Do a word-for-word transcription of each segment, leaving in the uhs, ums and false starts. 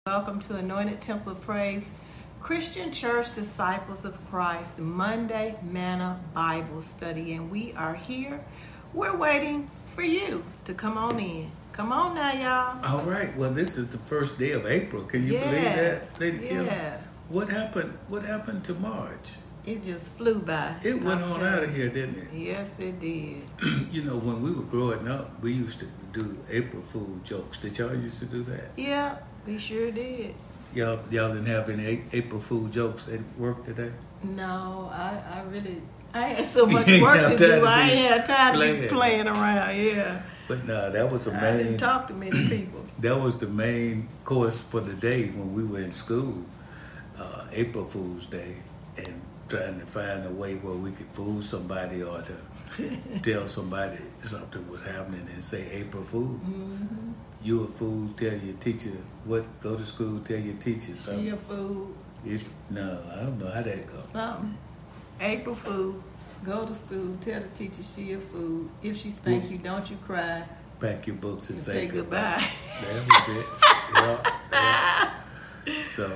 Welcome to Anointed Temple of Praise, Christian Church Disciples of Christ, Monday Manna Bible Study. And we are here. We're waiting for you to come on in. Come on now, y'all. All right. Well, this is the first day of April. Can you yes. believe that, Lady Kim? Yes. What happened? What happened to March? It just flew by. It went on out of here, didn't it? Yes, it did. You know, when we were growing up, we used to do April Fool jokes. Did y'all used to do that? Yeah, we sure did. Y'all, y'all didn't have any April Fool jokes at work today? No, I, I really, I had so much work to do. I ain't had time to be playing around. Yeah. But no, that was the main. I didn't talk to many people. That was the main course for the day when we were in school, uh, April Fool's Day, and trying to find a way where we could fool somebody or to tell somebody something was happening and say April Fool. Mm-hmm. You a fool, tell your teacher what, go to school, tell your teacher something. She a fool. If, no, I don't know how that goes. Something. April Fool, go to school, tell the teacher she a fool. If she spank well, you, don't you cry. Pack your books and, and say, say goodbye. goodbye. That was it. yeah, yeah. So.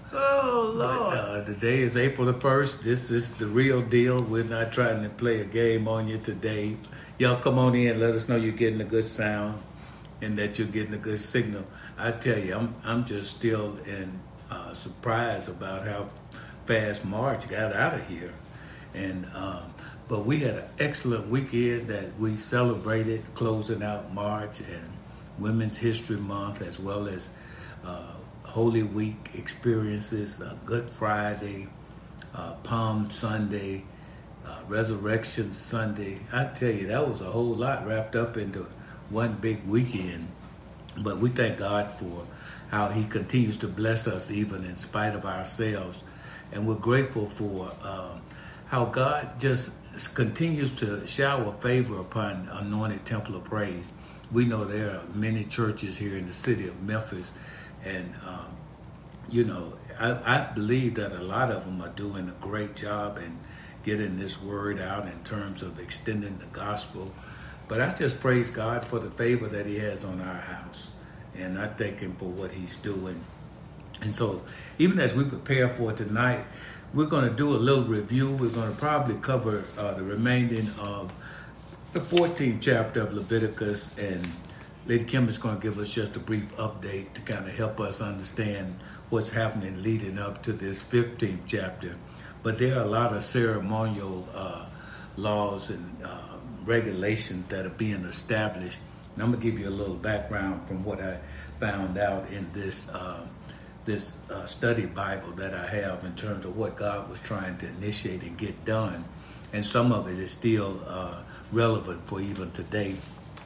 Oh, Lord. But, uh, the day is April the first. This is the real deal. We're not trying to play a game on you today. Y'all come on in. Let us know you're getting a good sound and that you're getting a good signal. I tell you, I'm I'm just still in uh, surprise about how fast March got out of here. And um, but we had an excellent weekend that we celebrated, closing out March and Women's History Month, as well as uh, Holy Week experiences, uh, Good Friday, uh, Palm Sunday, uh, Resurrection Sunday. I tell you, that was a whole lot wrapped up into one big weekend. But we thank God for how He continues to bless us even in spite of ourselves. And we're grateful for um, how God just continues to shower favor upon Anointed Temple of Praise. We know there are many churches here in the city of Memphis. And, um, you know, I, I believe that a lot of them are doing a great job in getting this word out in terms of extending the gospel. But I just praise God for the favor that He has on our house. And I thank Him for what He's doing. And so even as we prepare for tonight, we're going to do a little review. We're going to probably cover uh, the remaining of the fourteenth chapter of Leviticus, and Lady Kim is going to give us just a brief update to kind of help us understand what's happening leading up to this fifteenth chapter. But there are a lot of ceremonial uh, laws and uh, regulations that are being established. And I'm going to give you a little background from what I found out in this uh, this uh, study Bible that I have in terms of what God was trying to initiate and get done. And some of it is still uh, relevant for even today.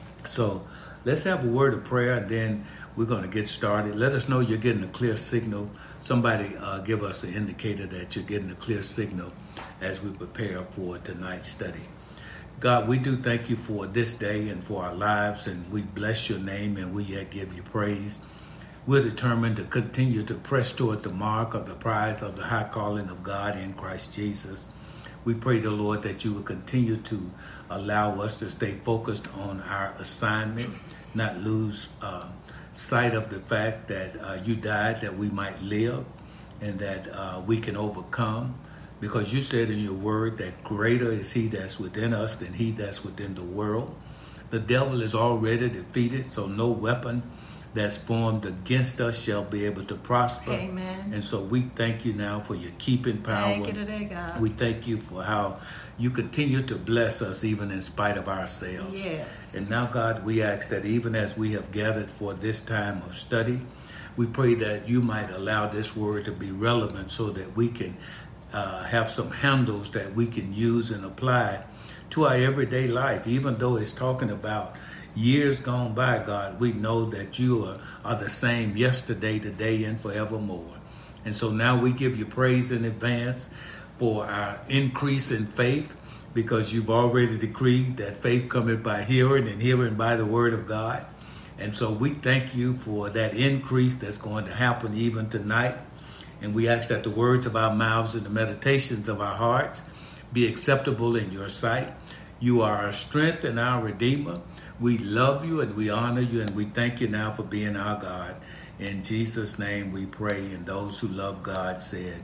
So let's have a word of prayer, and then we're going to get started. Let us know you're getting a clear signal. Somebody uh, give us an indicator that you're getting a clear signal as we prepare for tonight's study. God, we do thank You for this day and for our lives, and we bless Your name, and we yet give You praise. We're determined to continue to press toward the mark of the prize of the high calling of God in Christ Jesus. We pray, the Lord, that You will continue to allow us to stay focused on our assignment, not lose uh, sight of the fact that uh, You died that we might live and that uh, we can overcome. Because You said in Your word that greater is He that's within us than he that's within the world. The devil is already defeated, so no weapon that's formed against us shall be able to prosper. Amen. And so we thank You now for Your keeping power. Thank You today, God. We thank You for how You continue to bless us even in spite of ourselves. Yes. And now, God, we ask that even as we have gathered for this time of study, we pray that You might allow this word to be relevant so that we can uh, have some handles that we can use and apply to our everyday life. Even though it's talking about years gone by, God, we know that You are, are the same yesterday, today, and forevermore. And so now we give You praise in advance for our increase in faith, because You've already decreed that faith cometh by hearing, and hearing by the word of God. And so we thank You for that increase that's going to happen even tonight. And we ask that the words of our mouths and the meditations of our hearts be acceptable in Your sight. You are our strength and our Redeemer. We love You and we honor You, and we thank You now for being our God. In Jesus' name we pray, and those who love God said,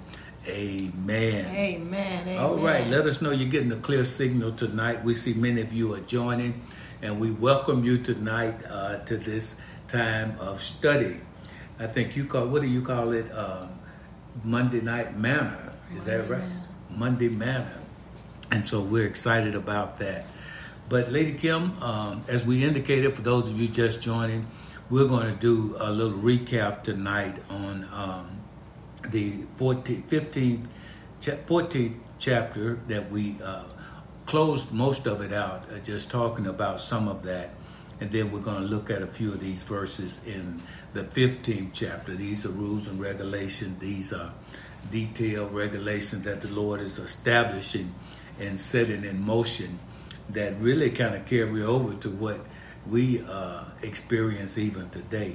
amen. Amen. Amen. All right, let us know you're getting a clear signal tonight. We see many of you are joining, and we welcome you tonight uh, to this time of study. I think you call, what do you call it? Uh, Monday Night Manna. Is Monday that right? Manna. Monday Manna. And so we're excited about that. But Lady Kim, um, as we indicated, for those of you just joining, we're going to do a little recap tonight on um, the fourteenth, fifteenth, fourteenth chapter that we uh, closed most of it out, uh, just talking about some of that. And then we're going to look at a few of these verses in the fifteenth chapter. These are rules and regulations. These are detailed regulations that the Lord is establishing and setting in motion that really kind of carry over to what we uh, experience even today.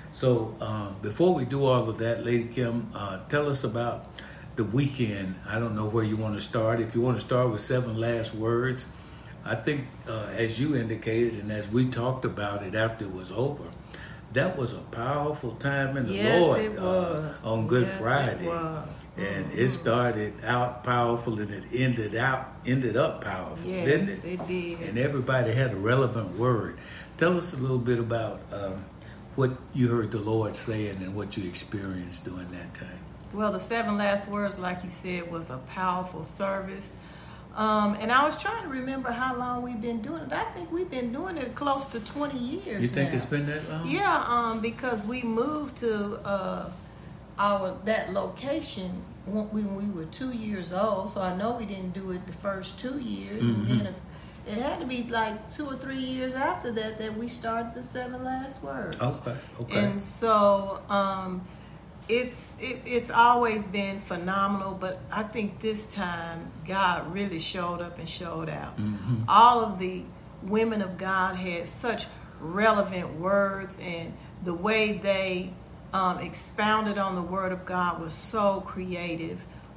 So uh, before we do all of that, Lady Kim, uh, tell us about the weekend. I don't know where you want to start. If you want to start with seven last words, I think uh, as you indicated and as we talked about it after it was over, that was a powerful time in the yes, Lord it was. Uh, on Good yes, Friday. It was. And mm-hmm. it started out powerful and it ended out ended up powerful, yes, didn't it? it did. And everybody had a relevant word. Tell us a little bit about um, what you heard the Lord saying and what you experienced during that time. Well, the seven last words, like you said, was a powerful service. Um, and I was trying to remember how long we've been doing it. I think we've been doing it close to twenty years. You think now. It's been that long? Yeah, um, because we moved to uh, our that location when we were two years old. So I know we didn't do it the first two years, Mm-hmm. and then it had to be like two or three years after that that we started the seven last words. Okay, okay. And so. Um, It's it, it's always been phenomenal, but I think this time God really showed up and showed out. Mm-hmm. All of the women of God had such relevant words, and the way they um, expounded on the Word of God was so creative,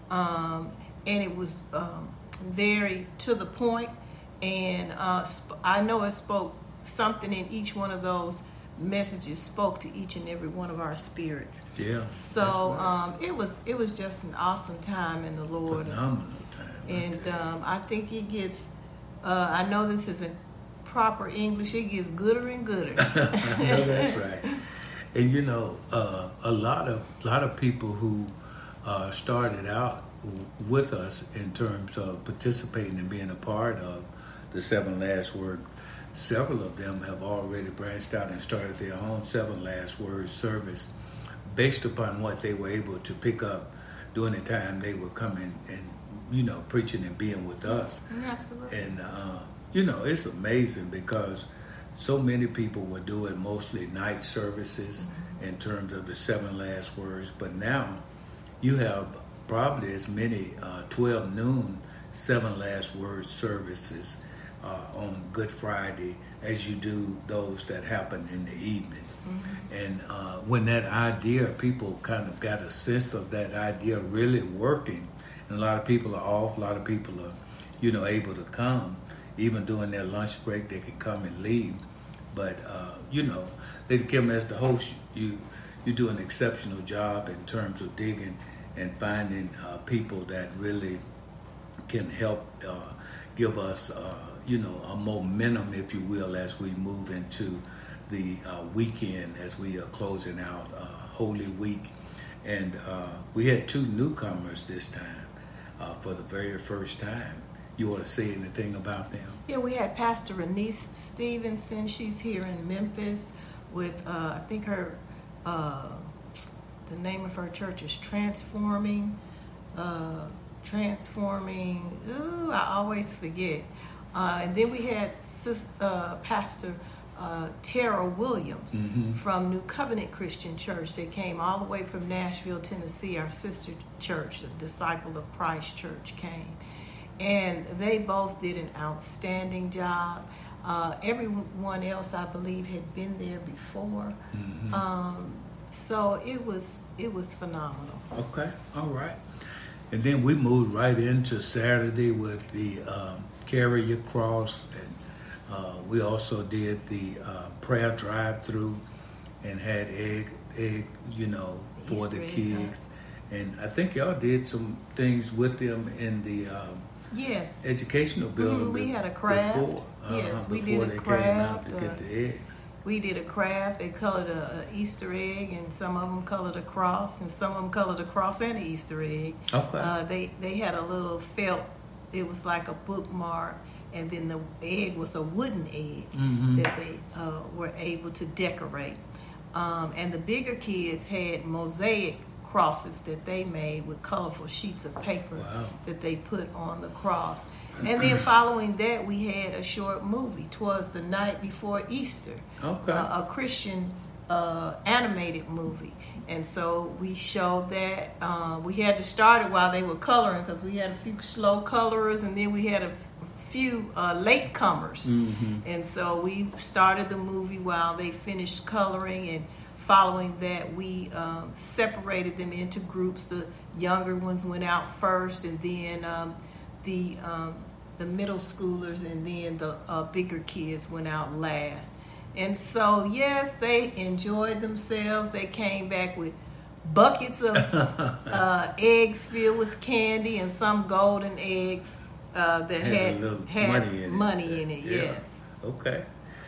um, and it was um, very to the point. And uh, sp- I know it spoke something in each one of those messages spoke to each and every one of our spirits. Yeah. So right. um, it was it was just an awesome time in the Lord. Phenomenal time. And um, I think it gets. Uh, I know this isn't proper English. It gets gooder and gooder. No, that's right. And you know, uh, a lot of lot of people who uh, started out w- with us in terms of participating and being a part of the Seven Last Word. Several of them have already branched out and started their own Seven Last Words service based upon what they were able to pick up during the time they were coming and, you know, preaching and being with us. Absolutely. And, uh, you know, it's amazing because so many people were doing mostly night services mm-hmm. in terms of the Seven Last Words. But now you have probably as many uh, twelve noon Seven Last Words services Uh, on Good Friday as you do those that happen in the evening. Mm-hmm. And uh, when that idea, people kind of got a sense of that idea really working, and a lot of people are off, a lot of people are, you know, able to come. Even during their lunch break, they can come and leave. But, uh, you know, Lady Kim, as the host, you, you do an exceptional job in terms of digging and finding uh, people that really can help uh, give us uh, you know, a momentum, if you will, as we move into the uh, weekend, as we are closing out uh, Holy Week. And uh, we had two newcomers this time uh, for the very first time. You want to say anything about them? Yeah, we had Pastor Renise Stevenson. She's here in Memphis with, uh, I think her, uh, the name of her church is Transforming, uh, Transforming, ooh, I always forget. Uh, and then we had Sis, uh, Pastor uh, Tara Williams mm-hmm. from New Covenant Christian Church. They came all the way from Nashville, Tennessee. Our sister church, the Disciple of Christ Church, came. And they both did an outstanding job. Uh, everyone else, I believe, had been there before. Mm-hmm. Um, so it was it was phenomenal. Okay, all right. And then we moved right into Saturday with the um, Carry Your Cross, and uh, we also did the uh, prayer drive-through and had egg egg, you know, for Easter the egg kids. hunt. And I think y'all did some things with them in the um, yes educational building. Mhm, we had a craft. Before, uh, Yes, we before did a they craft, came out to uh, get the eggs. We did a craft. They colored a, a Easter egg, and some of them colored a cross, and some of them colored a cross and an Easter egg. Okay. Uh, they they had a little felt. It was like a bookmark, and then the egg was a wooden egg Mhm. that they uh, were able to decorate. Um, and the bigger kids had mosaic crosses that they made with colorful sheets of paper Wow. that they put on the cross. And then following that, we had a short movie. 'Twas the night before Easter. Okay. Uh, a Christian uh, animated movie. And so we showed that. Uh, we had to start it while they were coloring because we had a few slow colorers, and then we had a f- few uh, late comers. Mm-hmm. And so we started the movie while they finished coloring, and following that, we um, separated them into groups. The younger ones went out first, and then um, the um, the middle schoolers, and then the uh, bigger kids went out last. And so, yes, they enjoyed themselves. They came back with buckets of uh, eggs filled with candy, and some golden eggs uh, that Had a had, little had money in it. money in it. Yeah. Yes. Okay.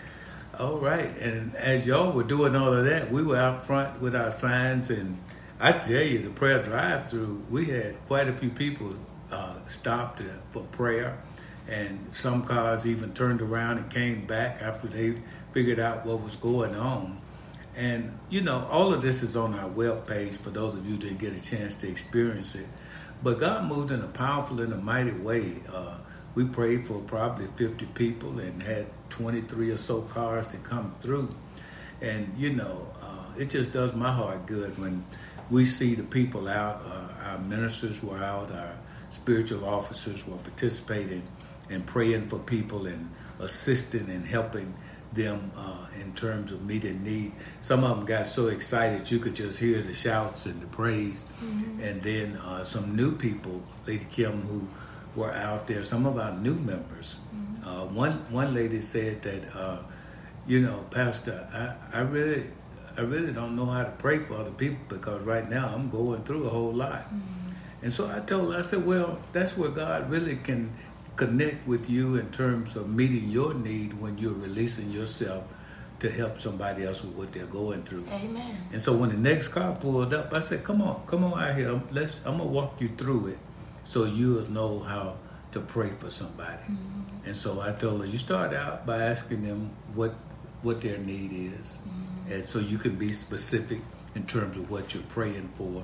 All right. And as y'all were doing all of that, we were out front with our signs, and I tell you, the prayer drive-through, we had quite a few people uh, stopped uh, for prayer, and some cars even turned around and came back after they figured out what was going on. And, you know, all of this is on our webpage for those of you who didn't get a chance to experience it. But God moved in a powerful and a mighty way. Uh, we prayed for probably fifty people and had twenty-three or so cars to come through. And, you know, uh, it just does my heart good when we see the people out. Uh, our ministers were out, our spiritual officers were participating and praying for people and assisting and helping them uh, in terms of meeting need. Some of them got so excited you could just hear the shouts and the praise. Mm-hmm. And then uh, some new people, Lady Kim, who were out there, some of our new members. Mm-hmm. Uh, one one lady said that, uh, you know, Pastor, I, I really I really don't know how to pray for other people because right now I'm going through a whole lot. Mm-hmm. And so I told her, I said, well, that's where God really can connect with you in terms of meeting your need when you're releasing yourself to help somebody else with what they're going through. Amen. And so when the next car pulled up, I said, come on, come on out here. Let's, I'm going to walk you through it so you'll know how to pray for somebody. Mm-hmm. And so I told her, you start out by asking them what what their need is. Mm-hmm. And so you can be specific in terms of what you're praying for.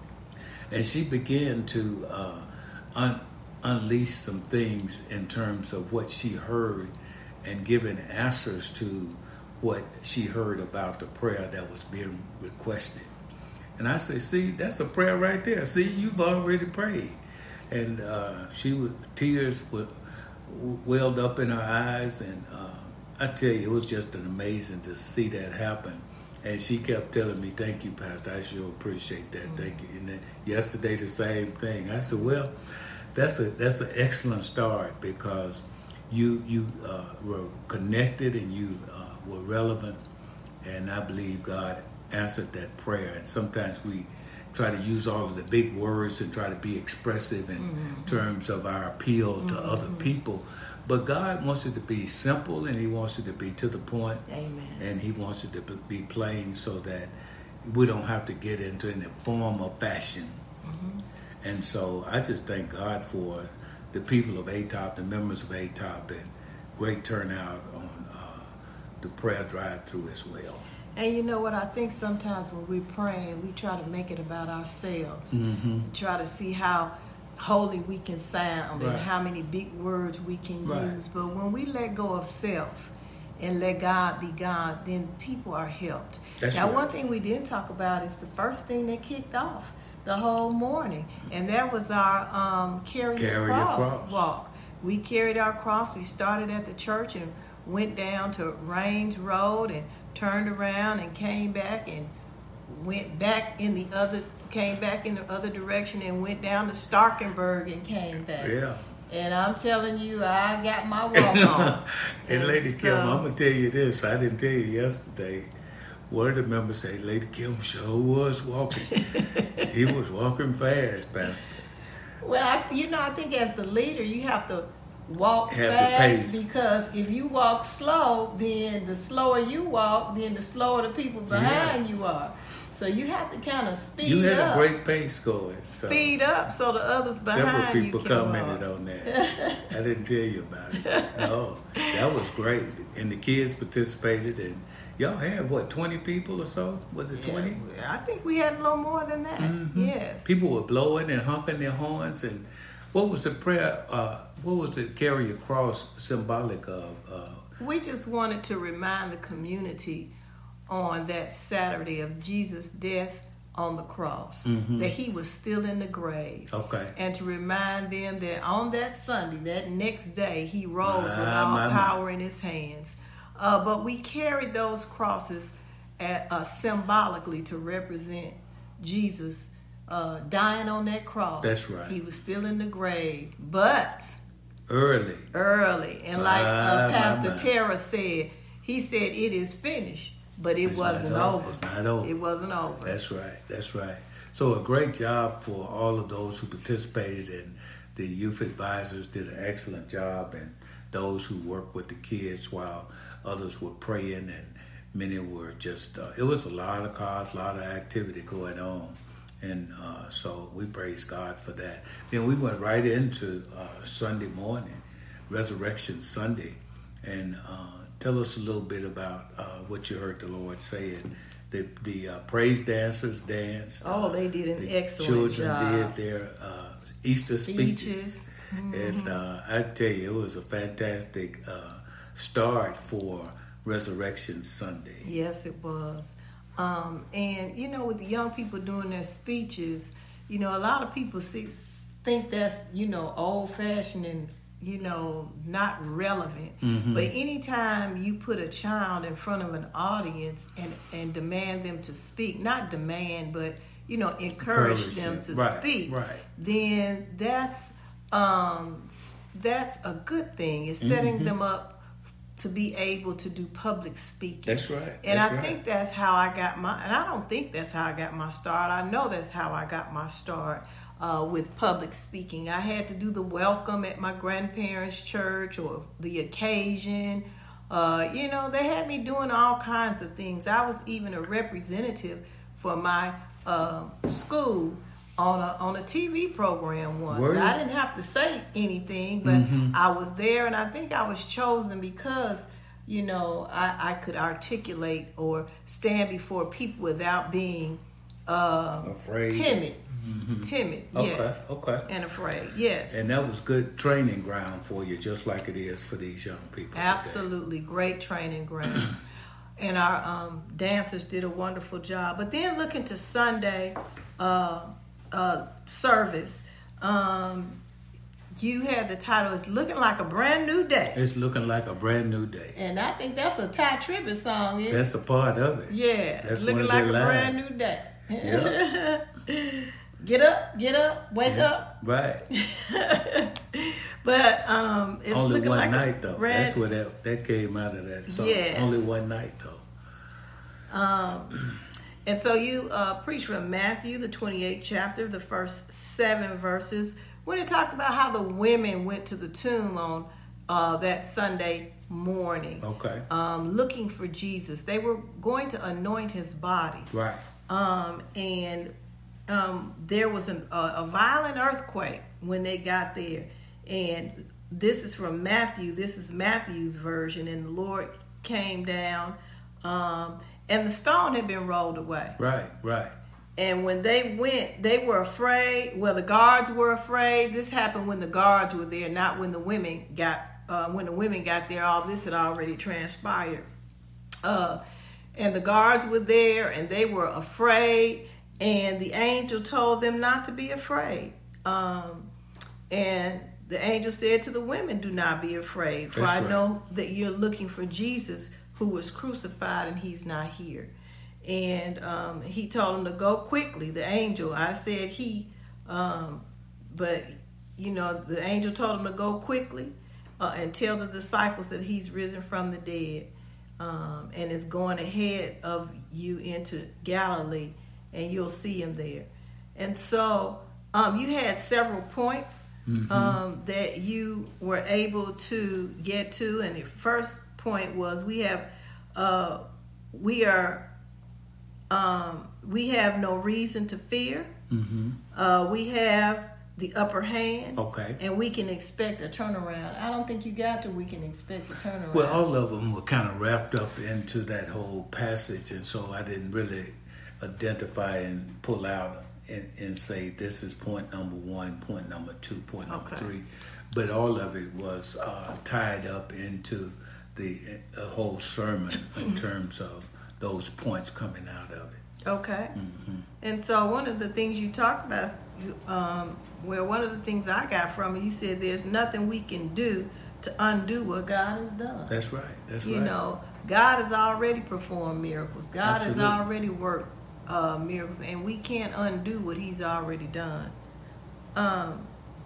And she began to uh, un- unleash some things in terms of what she heard and giving answers to what she heard about the prayer that was being requested. And I say, see, that's a prayer right there. See, you've already prayed. And uh, she was, tears were welled up in her eyes. And uh, I tell you, it was just an amazing to see that happen. And she kept telling me, thank you, Pastor. I sure appreciate that. Mm-hmm. Thank you. And then yesterday, the same thing. I said, well, that's a that's an excellent start because you you uh, were connected and you uh, were relevant. And I believe God answered that prayer. And sometimes we try to use all of the big words and try to be expressive in mm-hmm. terms of our appeal to mm-hmm. other people. But God wants it to be simple, and He wants it to be to the point. Amen. And He wants it to be plain so that we don't have to get into any form or fashion. Mm-hmm. And so I just thank God for the people of A T O P, the members of A T O P, and great turnout on uh, the prayer drive-through as well. And you know what? I think sometimes when we're praying, we try to make it about ourselves. Mm-hmm. Try to see how holy we can sound right. and how many big words we can right. use. But when we let go of self and let God be God, then people are helped. That's now, right. one thing we didn't talk about is the first thing that kicked off the whole morning, and that was our um, carry, carry your cross, cross walk. We carried our cross. We started at the church and went down to Range Road and turned around and came back and went back in the other, came back in the other direction and went down to Starkenburg and came back. Yeah. And I'm telling you, I got my walk on. and, and Lady so, Kim, I'm going to tell you this. I didn't tell you yesterday. one of the members said, Lady Kim sure was walking. She was walking fast, Pastor. Well, I, you know, I think as the leader, you have to walk Have fast, the pace. because if you walk slow, then the slower you walk, then the slower the people behind Yeah. you are. So you have to kind of speed You had up. a great pace going. So Speed up so the others behind several you people can commented walk. on that. I didn't tell you about it. No, that was great. And the kids participated, and y'all had, what, twenty people or so? Was it twenty? Yeah, I think we had a little more than that. Mm-hmm. Yes. People were blowing and honking their horns. And what was the prayer, uh, what was the carry across symbolic of? Uh, We just wanted to remind the community on that Saturday of Jesus' death on the cross, mm-hmm. that he was still in the grave. Okay. And to remind them that on that Sunday, that next day, he rose My, with all my, my. power in his hands. Uh, but we carried those crosses at, uh, symbolically to represent Jesus uh, dying on that cross. That's right. He was still in the grave, but Early. early. And like uh, My, Pastor my, my. Tara said, he said it is finished, but it It's wasn't not over. It's not over. It wasn't over. That's right. That's right. So a great job for all of those who participated, and the youth advisors did an excellent job, and those who worked with the kids while others were praying, and many were just, uh, it was a lot of cars, a lot of activity going on. And uh, so we praise God for that. Then we went right into uh, Sunday morning, Resurrection Sunday. And uh, tell us a little bit about uh, what you heard the Lord saying. The, the uh, praise dancers danced. Oh, uh, they did an the excellent children job. did their uh, Easter speeches. Speeches. And uh, I tell you, it was a fantastic uh, start for Resurrection Sunday. Yes, it was. Um, and, you know, with the young people doing their speeches, you know, a lot of people see, think that's, you know, old-fashioned and, you know, not relevant. Mm-hmm. But anytime you put a child in front of an audience and, and demand them to speak, not demand, but, you know, encourage, Encourage them them. to Right, speak, right. then that's um, that's a good thing. It's setting Mm-hmm. them up to be able to do public speaking. That's right. And That's I right. think that's how I got my, and I don't think that's how I got my start. I know that's how I got my start uh, with public speaking. I had to do the welcome at my grandparents' church or the occasion. Uh, you know, they had me doing all kinds of things. I was even a representative for my uh, school on a on a T V program once. Were you? I didn't have to say anything, but Mm-hmm. I was there, and I think I was chosen because, you know, I, I could articulate or stand before people without being uh, Afraid. timid, timid, Okay, yes, okay. and afraid, yes. And that was good training ground for you, just like it is for these young people. today. Absolutely, great training ground. And our um, dancers did a wonderful job. But then looking to Sunday uh, uh, service, um, you had the title, It's Looking Like a Brand New Day. It's looking like a brand new day. And I think that's a Ty Tribbett song, isn't it? That's a part of it. Yeah, That's looking one of like their a lines. brand new day. Yeah. Get up, get up, wake Yeah, up. right. But um, it's Only looking one like night, a though. brand. That's where that, that came out of that song. Yes. Only one night, though. Um, and so you uh, preached from Matthew, the twenty-eighth chapter, the first seven verses, when it talked about how the women went to the tomb on uh, that Sunday morning, Okay. um, looking for Jesus. They were going to anoint his body. Right. Um, and um, there was an, a, a violent earthquake when they got there. And this is from Matthew. This is Matthew's version. And the Lord came down, um, and the stone had been rolled away. Right, right. And when they went, they were afraid. Well, the guards were afraid. This happened when the guards were there, not when the women got. Uh, when the women got there, all this had already transpired. Uh, and the guards were there, and they were afraid. And the angel told them not to be afraid. Um, and the angel said to the women, "Do not be afraid, for That's I right. know that you're looking for Jesus, who was crucified, and he's not here." And um, he told them to go quickly. The angel, I said he, um, but you know, the angel told them to go quickly uh, and tell the disciples that he's risen from the dead. um, and is going ahead of you into Galilee, and you'll see him there. And so um, you had several points mm-hmm. um, that you were able to get to, and the first point was we have uh, we are um, we have no reason to fear. Mm-hmm. Uh, we have the upper hand. Okay. And we can expect a turnaround. I don't think you got to we can expect a turnaround. Well, all of them were kind of wrapped up into that whole passage, and so I didn't really identify and pull out and, and say this is point number one, point number two, point number okay. three. But all of it was uh, tied up into the uh, whole sermon in terms of those points coming out of it. Okay. Mm-hmm. And so one of the things you talked about, um, well, one of the things I got from it, you said there's nothing we can do to undo what God has done. That's right. That's you right. You know, God has already performed miracles. God Absolutely. has already worked uh, miracles, and we can't undo what He's already done. Um,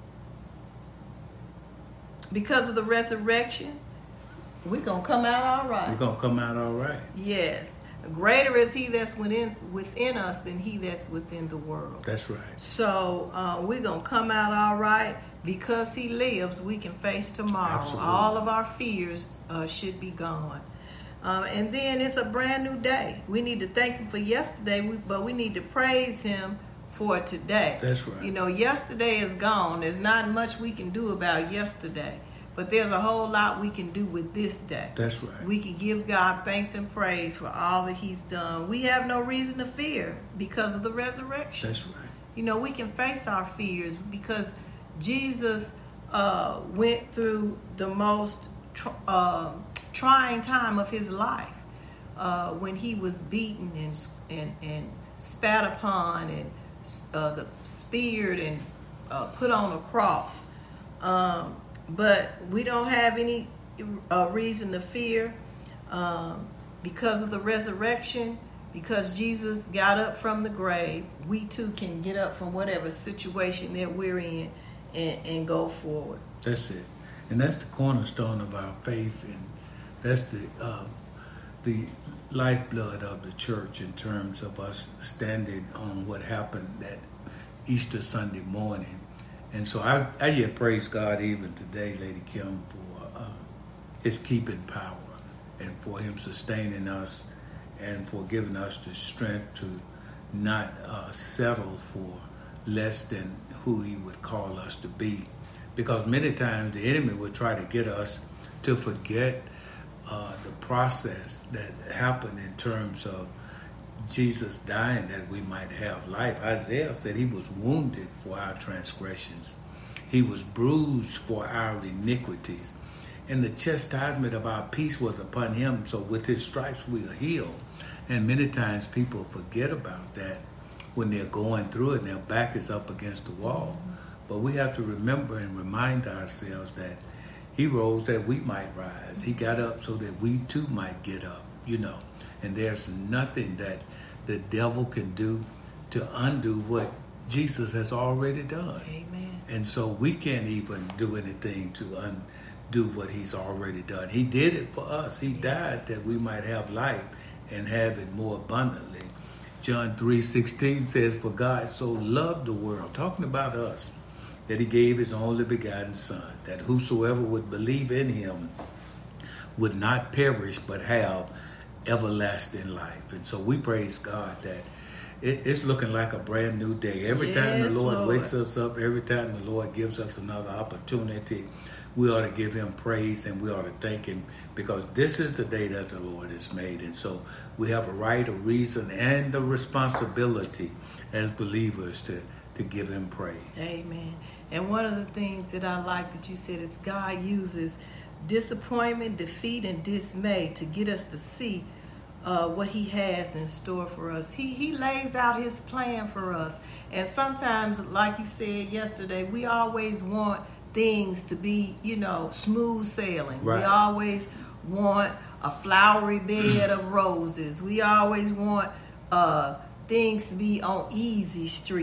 because of the resurrection, we're going to come out all right. We're going to come out all right. Yes. Greater is He that's within within us than he that's within the world. That's right. So uh, we're going to come out all right. Because He lives, we can face tomorrow. Absolutely. All of our fears uh, should be gone. Um, and then it's a brand new day. We need to thank Him for yesterday, but we need to praise Him for today. That's right. You know, yesterday is gone. There's not much we can do about yesterday. But there's a whole lot we can do with this day. That's right. We can give God thanks and praise for all that He's done. We have no reason to fear because of the resurrection. That's right. You know, we can face our fears because Jesus uh, went through the most tr- uh, trying time of His life uh, when He was beaten and and, and spat upon and uh, the speared and uh, put on a cross. Um, But we don't have any uh, reason to fear um, because of the resurrection, because Jesus got up from the grave. We too can get up from whatever situation that we're in and, and go forward. That's it. And that's the cornerstone of our faith, and that's the uh, the lifeblood of the church in terms of us standing on what happened that Easter Sunday morning. And so I, I yet praise God even today, Lady Kim, for uh, His keeping power and for Him sustaining us and for giving us the strength to not uh, settle for less than who He would call us to be. Because many times the enemy would try to get us to forget uh, the process that happened in terms of Jesus dying that we might have life. Isaiah said He was wounded for our transgressions. He was bruised for our iniquities. And the chastisement of our peace was upon Him. So with His stripes we are healed. And many times people forget about that when they're going through it and their back is up against the wall. But we have to remember and remind ourselves that He rose that we might rise. He got up so that we too might get up, you know. And there's nothing that the devil can do to undo what Jesus has already done. Amen. And so we can't even do anything to undo what He's already done. He did it for us. He yes. died that we might have life and have it more abundantly. John three sixteen says, "For God so loved the world," talking about us, "that He gave His only begotten Son, that whosoever would believe in Him would not perish but have everlasting life." And so we praise God that it, it's looking like a brand new day. Every yes, time the Lord, Lord wakes us up, every time the Lord gives us another opportunity, we ought to give Him praise and we ought to thank Him, because this is the day that the Lord has made. And so we have a right, a reason, and a responsibility as believers to, to give Him praise. Amen. And one of the things that I like that you said is God uses disappointment, defeat, and dismay to get us to see uh, what He has in store for us. He He lays out His plan for us. And sometimes, like you said yesterday, we always want things to be, you know, smooth sailing. Right. We always want a flowery bed of roses. We always want uh, things to be on easy street.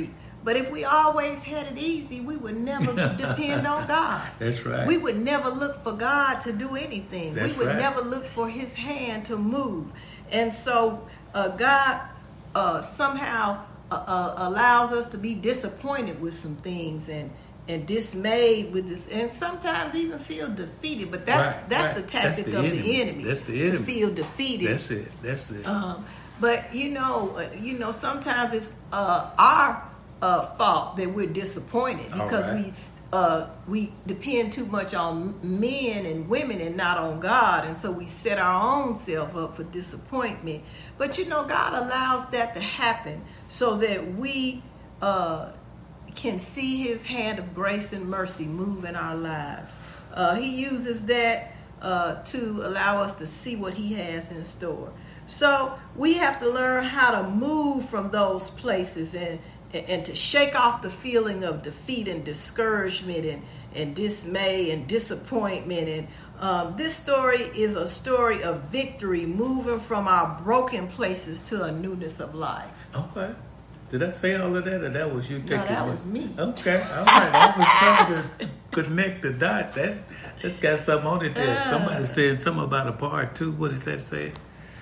But if we always had it easy, we would never depend on God. That's right. We would never look for God to do anything. That's we would right. never look for his hand to move. And so uh, God uh, somehow uh, uh, allows us to be disappointed with some things and and dismayed with this, and sometimes even feel defeated. But that's Right, that's right. the tactic That's the of enemy. the enemy. That's the enemy. To feel defeated. That's it. That's it. Um, but you know, uh, you know, sometimes it's uh, our uh, fault that we're disappointed because right. we uh, we depend too much on men and women and not on God, and so we set our own self up for disappointment. But you know, God allows that to happen so that we uh, can see His hand of grace and mercy move in our lives. Uh, he uses that uh, to allow us to see what He has in store. So we have to learn how to move from those places and and to shake off the feeling of defeat and discouragement and, and dismay and disappointment. And um, this story is a story of victory, moving from our broken places to a newness of life. Okay. Did I say all of that, or that was you taking No, that it? was me. Okay, all right. I was trying to connect the dot. That, that's got something on it there. Uh. Somebody said something about a part two. What does that say?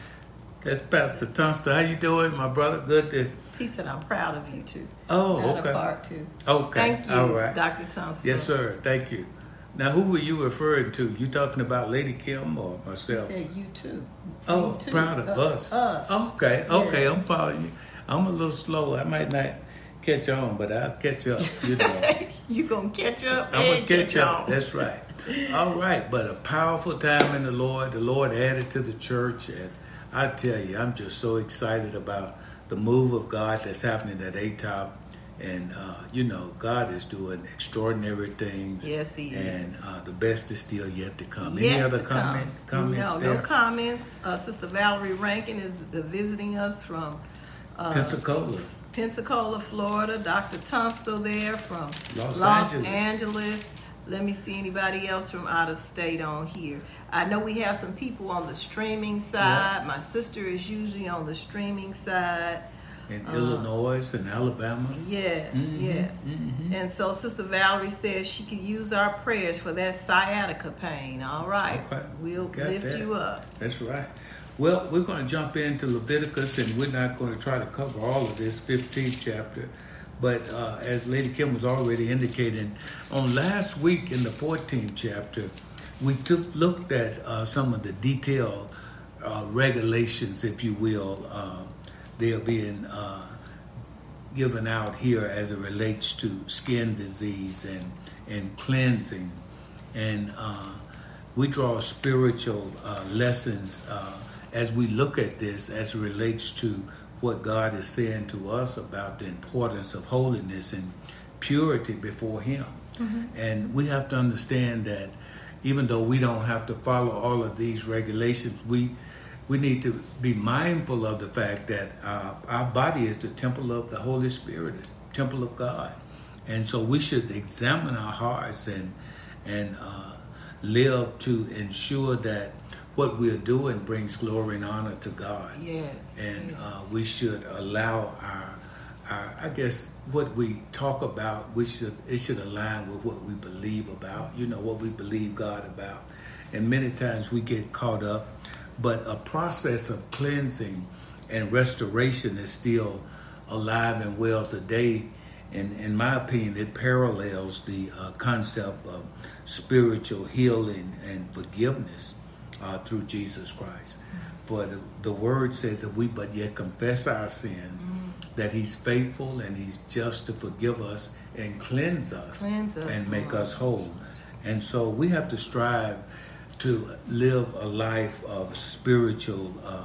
That's Pastor Tunster. How you doing, my brother? Good to... He said, I'm proud of you, too. Oh, Not okay. a part two. Okay, Thank you, all right. Doctor Thompson. Yes, sir. Thank you. Now, who were you referring to? You talking about Lady Kim or He myself? said, you, too. Oh, You too. proud of Uh, us. Us. Okay, okay, I'm Yes. following you. I'm a little slow. I might not catch on, but I'll catch up. You know, You gonna catch up I'm and gonna catch up. on. That's right. All right, but a powerful time in the Lord. The Lord added to the church, and I tell you, I'm just so excited about the move of God that's happening at A T O P. And, uh, you know, God is doing extraordinary things. Yes, He is. And uh, the best is still yet to come. Any Yet other to comment, come. comments no, there? No comments. Uh, Sister Valerie Rankin is uh, visiting us from uh, Pensacola. Pensacola, Florida. Doctor Tunstall there from Los Los Angeles. Angeles. Let me see anybody else from out of state on here. I know we have some people on the streaming side. Yeah. My sister is usually on the streaming side. In Uh, Illinois and Alabama. Yes, Mhm, yes. mhm. And so Sister Valerie says she could use our prayers for that sciatica pain. All right. Okay. We'll Got lift that. you up. That's right. Well, we're going to jump into Leviticus, and we're not going to try to cover all of this fifteenth chapter. But uh, as Lady Kim was already indicating, on last week in the fourteenth chapter, we took looked at uh, some of the detailed uh, regulations, if you will. Uh, they are being uh, given out here as it relates to skin disease and, and cleansing. And uh, we draw spiritual uh, lessons uh, as we look at this as it relates to what God is saying to us about the importance of holiness and purity before Him. Mm-hmm. And we have to understand that even though we don't have to follow all of these regulations, we we need to be mindful of the fact that uh, our body is the temple of the Holy Spirit, the temple of God. And so we should examine our hearts and, and uh, live to ensure that what we're doing brings glory and honor to God. Yes. And yes. Uh, we should allow our, our, I guess, what we talk about, we should it should align with what we believe about, you know, what we believe God about. And many times we get caught up, but a process of cleansing and restoration is still alive and well today. And in my opinion, it parallels the uh, concept of spiritual healing and forgiveness uh, through Jesus Christ. Mm-hmm. For the, the word says that we but yet confess our sins, mm-hmm. that He's faithful and He's just to forgive us and cleanse us, cleanse us and make us whole. And so we have to strive to live a life of spiritual uh,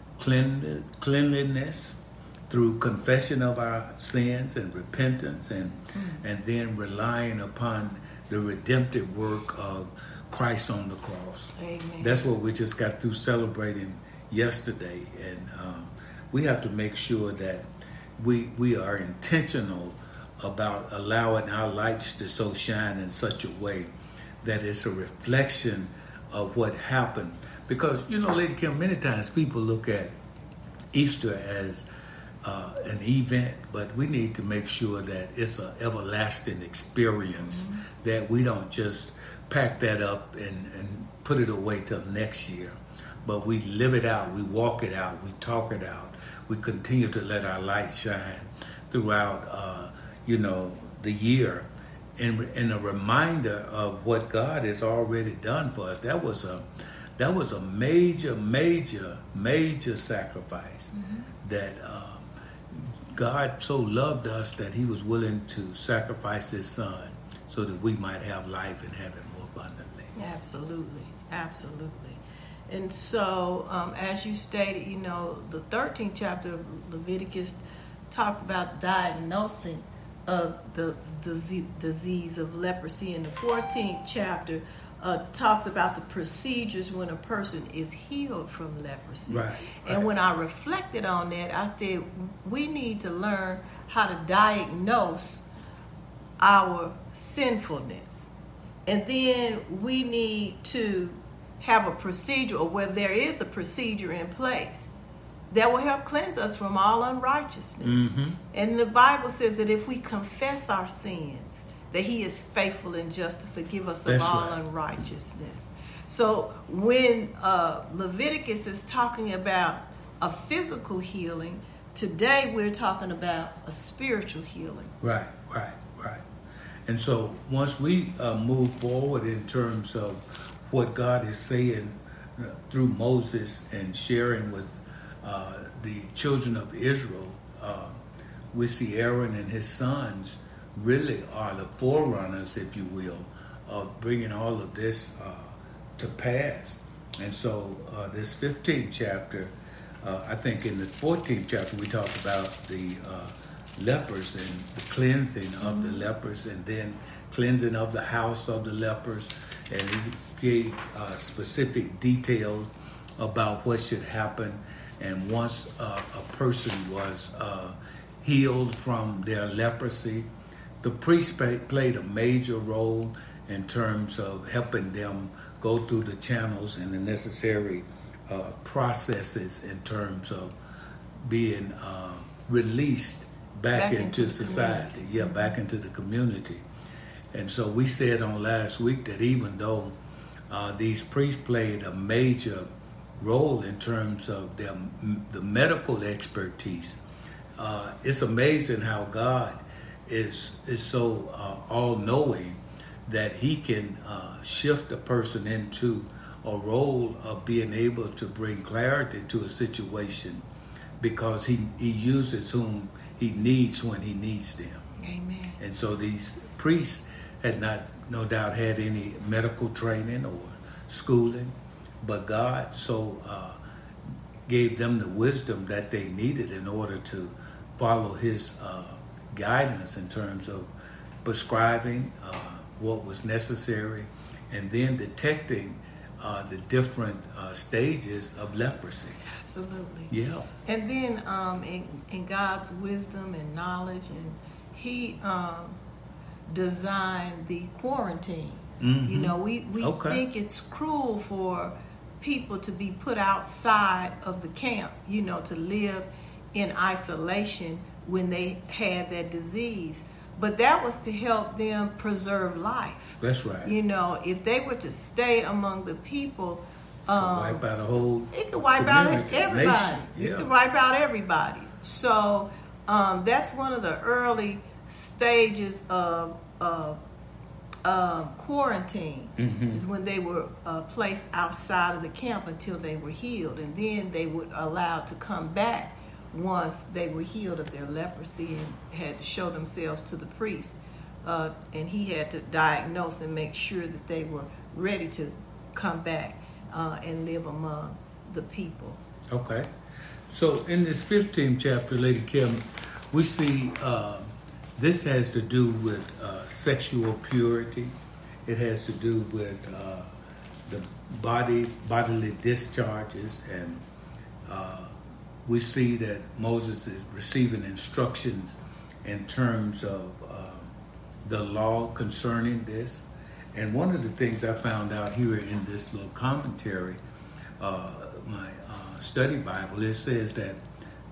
clean, cleanliness through confession of our sins and repentance, and mm. and then relying upon the redemptive work of Christ on the cross. Amen. That's what we just got through celebrating yesterday, and um, we have to make sure that we we are intentional about allowing our lights to so shine in such a way that it's a reflection of what happened. Because, you know, Lady Kim, many times people look at Easter as uh, an event, but we need to make sure that it's an everlasting experience, mm-hmm. that we don't just pack that up and, and put it away till next year, but we live it out, we walk it out, we talk it out, we continue to let our light shine throughout, uh, you know, the year, and, and a reminder of what God has already done for us. That was a that was a major, major, major sacrifice, mm-hmm. that uh, God so loved us that he was willing to sacrifice his son so that we might have life and have it more abundantly. Absolutely, absolutely. And so, um, as you stated, you know, the thirteenth chapter of Leviticus talked about diagnosing of the disease of leprosy, and the fourteenth chapter uh, talks about the procedures when a person is healed from leprosy. Right, right. And when I reflected on that, I said we need to learn how to diagnose our sinfulness, and then we need to have a procedure, or where there is a procedure in place that will help cleanse us from all unrighteousness. Mm-hmm. And the Bible says that if we confess our sins, that he is faithful and just to forgive us of That's all right. unrighteousness. So when uh, Leviticus is talking about a physical healing, today we're talking about a spiritual healing. Right, right, right. And so once we uh, move forward in terms of what God is saying uh, through Moses and sharing with uh, the children of Israel, uh, we see Aaron and his sons really are the forerunners, if you will, of bringing all of this uh, to pass. And so uh, this fifteenth chapter, uh, I think in the fourteenth chapter, we talked about the uh, lepers and the cleansing of mm-hmm. the lepers, and then cleansing of the house of the lepers. And he gave uh, specific details about what should happen. And once uh, a person was uh, healed from their leprosy, the priest pay, played a major role in terms of helping them go through the channels and the necessary uh, processes in terms of being uh, released back, back into, into society. Community. Yeah, back into the community. And so we said on last week that even though uh, these priests played a major role in terms of their, the medical expertise, uh, it's amazing how God is is so uh, all-knowing that he can uh, shift a person into a role of being able to bring clarity to a situation, because he, he uses whom he needs when he needs them. Amen. And so these priests had not, no doubt, had any medical training or schooling, but God so uh, gave them the wisdom that they needed in order to follow his uh, guidance in terms of prescribing uh, what was necessary, and then detecting uh, the different uh, stages of leprosy. Absolutely. Yeah. And then um, in, in God's wisdom and knowledge, and he um, designed the quarantine. Mm-hmm. You know, we, we okay. think it's cruel for people to be put outside of the camp, you know, to live in isolation when they had that disease. But that was to help them preserve life. That's right. You know, if they were to stay among the people, um, wipe out a whole it could wipe out everybody. Nation. Yeah. It could wipe out everybody. So um, that's one of the early stages of of uh, quarantine, mm-hmm. is when they were uh, placed outside of the camp until they were healed, and then they were allowed to come back once they were healed of their leprosy and had to show themselves to the priest. Uh, and he had to diagnose and make sure that they were ready to come back uh, and live among the people. Okay. So in this fifteenth chapter, Lady Kim, we see uh, this has to do with uh, sexual purity. It has to do with uh, the body, bodily discharges, and uh, we see that Moses is receiving instructions in terms of uh, the law concerning this. And one of the things I found out here in this little commentary, uh, my uh, study Bible, it says that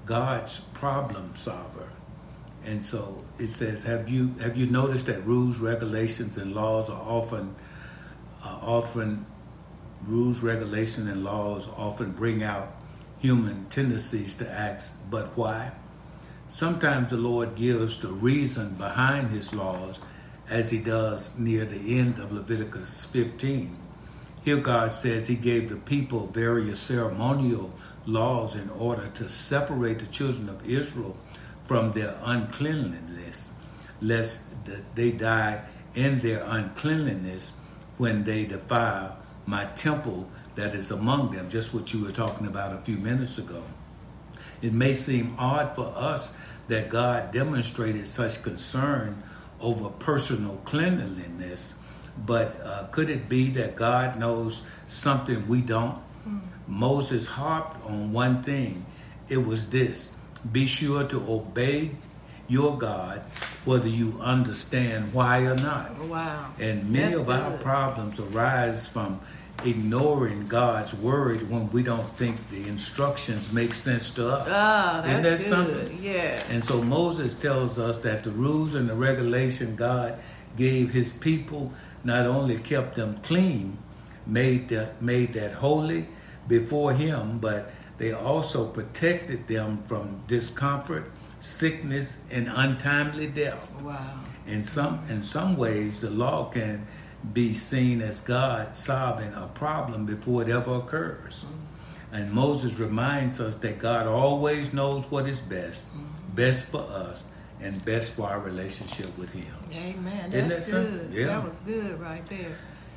God's problem solver. And so it says, have you have you noticed that rules, regulations, and laws are often uh, often rules, regulations, and laws often bring out human tendencies to act, but why? Sometimes the Lord gives the reason behind his laws, as he does near the end of Leviticus fifteen. Here God says he gave the people various ceremonial laws in order to separate the children of Israel from their uncleanliness, lest they die in their uncleanliness when they defile my temple that is among them, just what you were talking about a few minutes ago. It may seem odd for us that God demonstrated such concern over personal cleanliness, but uh, could it be that God knows something we don't? Mm. Moses harped on one thing. It was this: be sure to obey your God, whether you understand why or not. Wow. And many That's of good. our problems arise from ignoring God's word when we don't think the instructions make sense to us. Ah, that's Isn't that good. something? Yeah. And so Moses tells us that the rules and the regulation God gave his people not only kept them clean, made that, made that holy before him, but they also protected them from discomfort, sickness, and untimely death. Wow. In some in some ways, the law can be seen as God solving a problem before it ever occurs. Mm-hmm. And Moses reminds us that God always knows what is best, mm-hmm. best for us, and best for our relationship with him. Amen. Isn't That's that good. something? Yeah. That was good right there.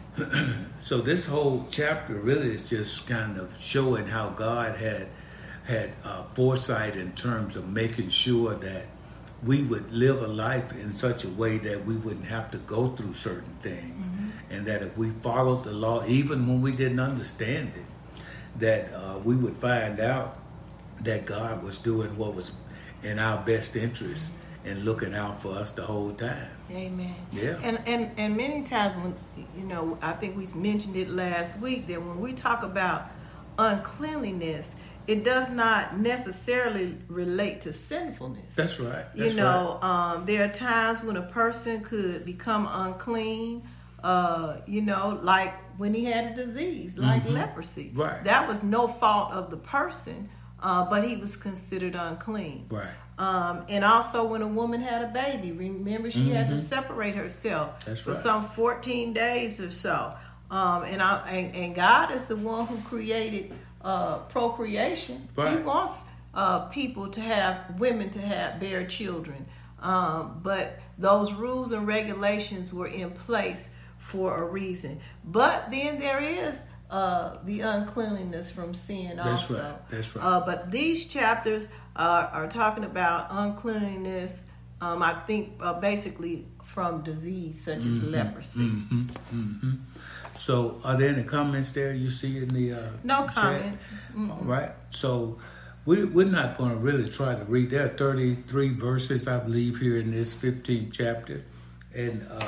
So this whole chapter really is just kind of showing how God had had uh, foresight in terms of making sure that we would live a life in such a way that we wouldn't have to go through certain things, mm-hmm. and that if we followed the law, even when we didn't understand it, that uh, we would find out that God was doing what was in our best interest, mm-hmm. and looking out for us the whole time. Amen. Yeah. And and and many times when, you know, I think we mentioned it last week, that when we talk about uncleanliness, it does not necessarily relate to sinfulness. That's right. That's you know, right. um, there are times when a person could become unclean, uh, you know, like when he had a disease, like mm-hmm. leprosy. Right. That was no fault of the person, uh, but he was considered unclean. Right. Um, and also when a woman had a baby, remember she mm-hmm. had to separate herself That's for right. some fourteen days or so. Um, and, I, and, and God is the one who created uh, procreation. Right. He wants uh, people to have, women to have, bear children. Um, but those rules and regulations were in place for a reason. But then there is uh, the uncleanliness from sin That's also. right. That's right. Uh, but these chapters are, are talking about uncleanliness, um, I think uh, basically from disease such as mm-hmm. leprosy. Mm-hmm. Mm-hmm. So are there any comments there you see in the uh, No chat? comments. All right. So we, we're not going to really try to read. There are thirty-three verses, I believe, here in this fifteenth chapter. And uh,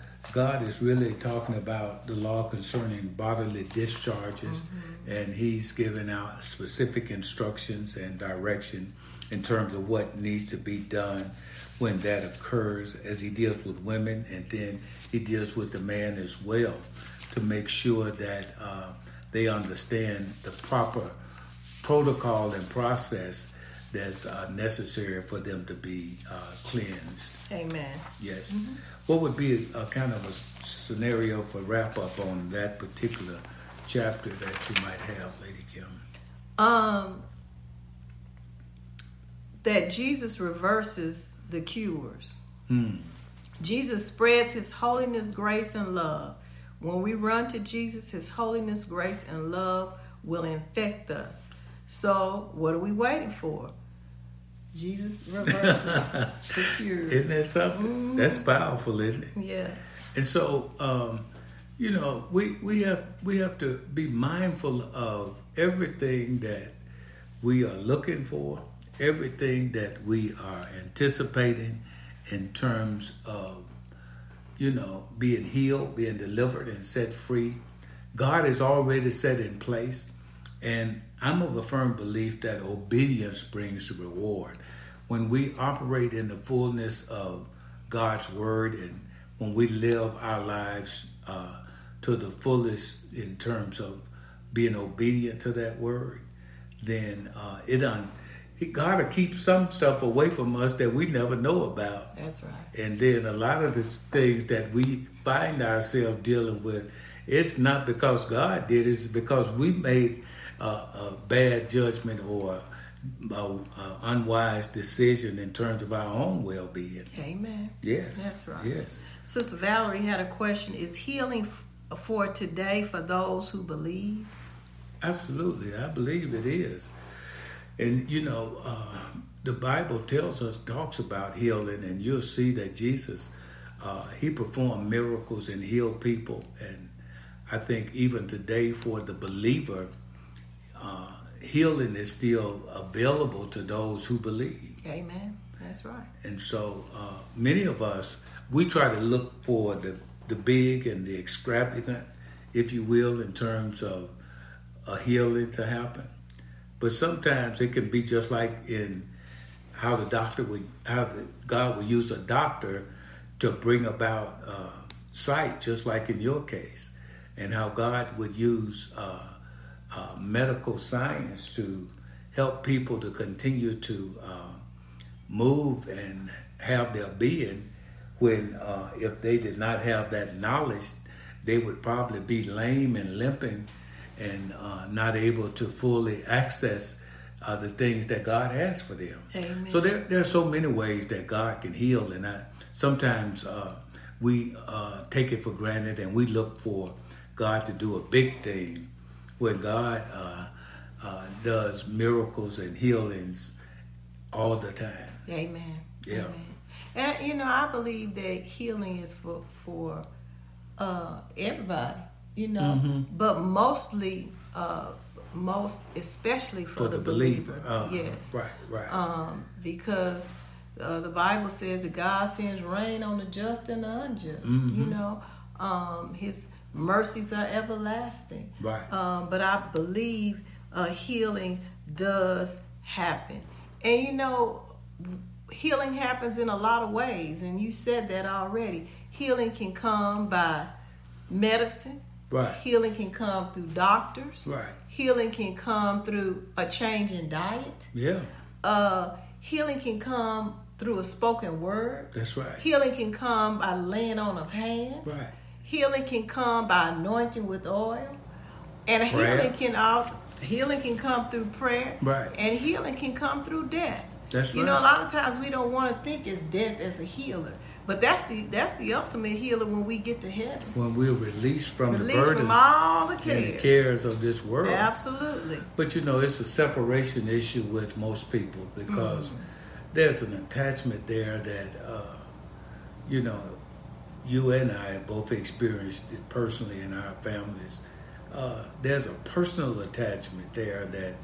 God is really talking about the law concerning bodily discharges. Mm-hmm. And he's giving out specific instructions and direction in terms of what needs to be done when that occurs, as he deals with women, and then he deals with the man as well, to make sure that uh, they understand the proper protocol and process that's uh, necessary for them to be uh, cleansed. Amen. Yes. Mm-hmm. What would be a, a kind of a scenario for wrap up on that particular chapter that you might have, Lady Kim? Um, that Jesus reverses the cures. Hmm. Jesus spreads his holiness, grace, and love. When we run to Jesus, his holiness, grace, and love will infect us. So what are we waiting for? Jesus reverses the cures. Isn't that something? Mm-hmm. That's powerful, isn't it? Yeah. And so, um, you know, we, we have we have to be mindful of everything that we are looking for, everything that we are anticipating in terms of, you know, being healed, being delivered and set free. God is already set in place. And I'm of a firm belief that obedience brings the reward. When we operate in the fullness of God's word, and when we live our lives uh, to the fullest in terms of being obedient to that word, then uh, it un- God will keep some stuff away from us that we never know about. That's right. And then a lot of the things that we find ourselves dealing with, it's not because God did it, it's because we made uh, a bad judgment or a, a unwise decision in terms of our own well-being. Amen. Yes. That's right. Yes. Sister Valerie had a question. Is healing f- for today for those who believe? Absolutely. I believe it is. And, you know, uh, the Bible tells us, talks about healing, and you'll see that Jesus, uh, he performed miracles and healed people. And I think even today for the believer, uh, healing is still available to those who believe. Amen. That's right. And so uh, many of us, we try to look for the, the big and the extravagant, if you will, in terms of a healing to happen. But sometimes it can be just like in how the doctor would, how the, God would use a doctor to bring about uh, sight, just like in your case, and how God would use uh, uh, medical science to help people to continue to uh, move and have their being when uh, if they did not have that knowledge, they would probably be lame and limping and uh, not able to fully access uh, the things that God has for them. Amen. So there, there are so many ways that God can heal, and I, sometimes uh, we uh, take it for granted and we look for God to do a big thing when God uh, uh, does miracles and healings all the time. Amen. Yeah. Amen. And, you know, I believe that healing is for, for uh, everybody. You know, mm-hmm. but mostly, uh, most especially for, for the, the believer. believer. Uh, yes, right, right. Um, because uh, the Bible says that God sends rain on the just and the unjust. Mm-hmm. You know, um, His mercies are everlasting. Right. Um, but I believe uh, healing does happen, and you know, healing happens in a lot of ways. And you said that already. Healing can come by medicine. Right. Healing can come through doctors. Right. Healing can come through a change in diet. Yeah. Uh, healing can come through a spoken word. That's right. Healing can come by laying on of hands. Right. Healing can come by anointing with oil. And prayer. healing can also, healing can come through prayer. Right. And healing can come through death. That's you right. know, a lot of times we don't want to think it's death as a healer. But that's the that's the ultimate healer when we get to heaven. When we're released from released the burdens from all the cares. and the cares of this world. Absolutely. But you know, it's a separation issue with most people because mm. there's an attachment there that, uh, you know, you and I have both experienced it personally in our families. Uh, there's a personal attachment there that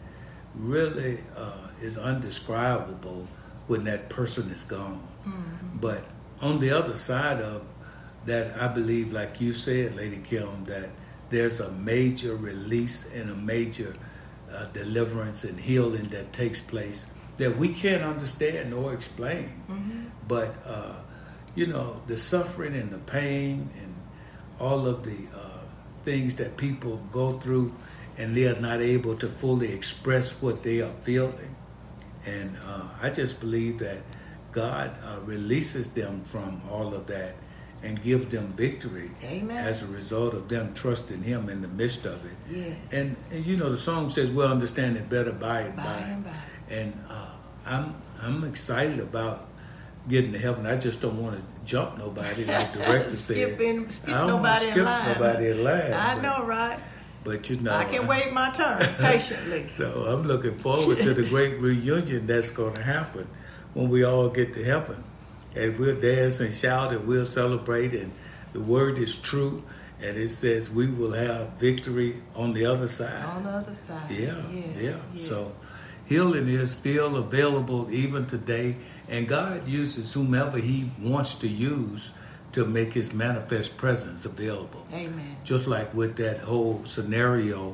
really uh, is undescribable when that person is gone. Mm-hmm. But on the other side of that, I believe, like you said, Lady Kim, that there's a major release and a major uh, deliverance and healing that takes place that we can't understand nor explain. Mm-hmm. But, uh, you know, the suffering and the pain and all of the uh, things that people go through, and they are not able to fully express what they are feeling. And uh, I just believe that God uh, releases them from all of that and gives them victory. Amen. As a result of them trusting Him in the midst of it. Yes. And, and you know, the song says, we'll understand it better by and by. by. And, by. and uh, I'm I'm excited about getting to heaven. I just don't want to jump nobody, like the director said. Skipping, skip I don't nobody want to skip in line. nobody in line. I but, know, right? But you know, I can wait my turn patiently. So I'm looking forward to the great reunion that's going to happen when we all get to heaven. And we'll dance and shout and we'll celebrate, and the word is true, and it says we will have victory on the other side. On the other side. Yeah, yes, yeah. Yes. So healing is still available even today, and God uses whomever He wants to use to make His manifest presence available. Amen. Just like with that whole scenario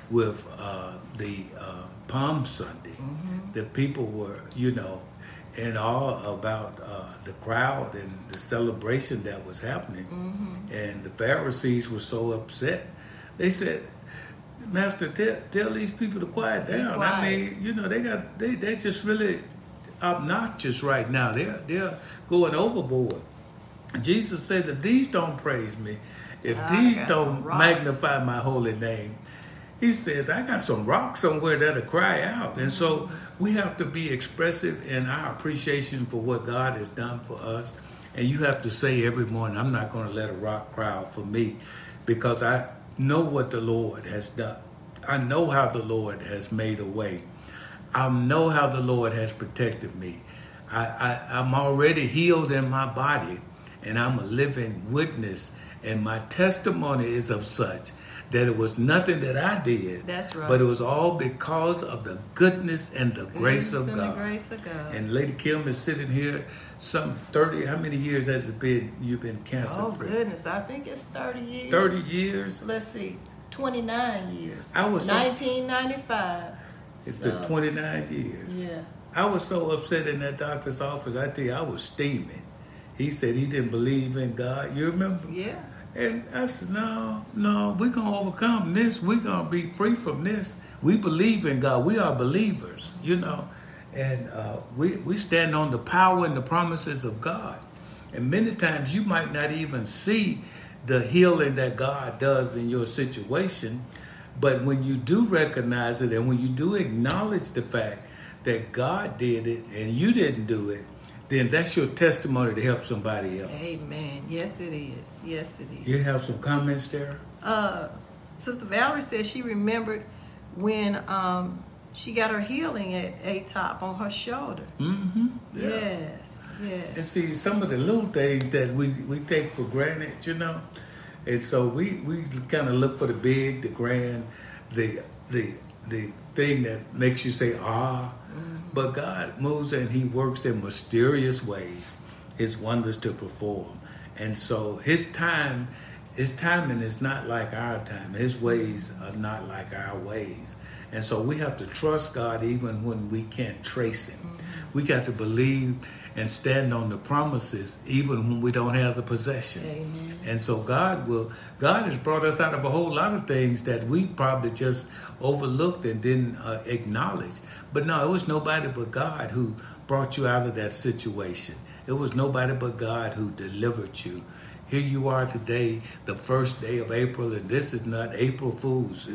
with uh, the uh, Palm Sunday. Mm-hmm. The people were, you know, in awe about uh, the crowd and the celebration that was happening. Mm-hmm. And the Pharisees were so upset. They said, Master, tell, tell these people to quiet down. Quiet. I mean, you know, they got they they just really obnoxious right now. They're they're going overboard. Jesus said, if these don't praise me, if oh, these don't magnify my holy name, he says, I got some rocks somewhere that'll cry out. Mm-hmm. And so we have to be expressive in our appreciation for what God has done for us. And you have to say every morning, I'm not going to let a rock cry out for me, because I know what the Lord has done. I know how the Lord has made a way. I know how the Lord has protected me. I, I, I'm already healed in my body, and I'm a living witness. And my testimony is of such that it was nothing that I did. That's right. But it was all because of the goodness and the goodness grace of and God. The grace of God. And Lady Kim is sitting here. Some thirty. How many years has it been? You've been cancer free? Oh goodness, I think it's thirty years. Thirty years. Let's see, twenty-nine years. I was nineteen ninety-five. It's so, been twenty-nine years. Yeah. I was so upset in that doctor's office. I tell you, I was steaming. He said he didn't believe in God. You remember? Yeah. And I said, no, no, we're going to overcome this. We're going to be free from this. We believe in God. We are believers, you know. And uh, we, we stand on the power and the promises of God. And many times you might not even see the healing that God does in your situation. But when you do recognize it, and when you do acknowledge the fact that God did it and you didn't do it, then that's your testimony to help somebody else. Amen. Yes, it is. Yes, it is. You have some comments there? Uh, Sister Valerie says she remembered when um, she got her healing at A-Top on her shoulder. Mm-hmm. Yeah. Yes, yes. And see, some of the little things that we, we take for granted, you know. And so we, we kind of look for the big, the grand, the the the thing that makes you say, ah. Mm-hmm. But God moves and he works in mysterious ways, his wonders to perform. And so his time, his timing is not like our time. His ways are not like our ways. And so we have to trust God even when we can't trace him. Mm-hmm. We got to believe and stand on the promises even when we don't have the possession. Amen. And so God will, God has brought us out of a whole lot of things that we probably just overlooked and didn't uh, acknowledge. But no, it was nobody but God who brought you out of that situation. It was nobody but God who delivered you. Here you are today, the first day of April, and this is not April Fool's.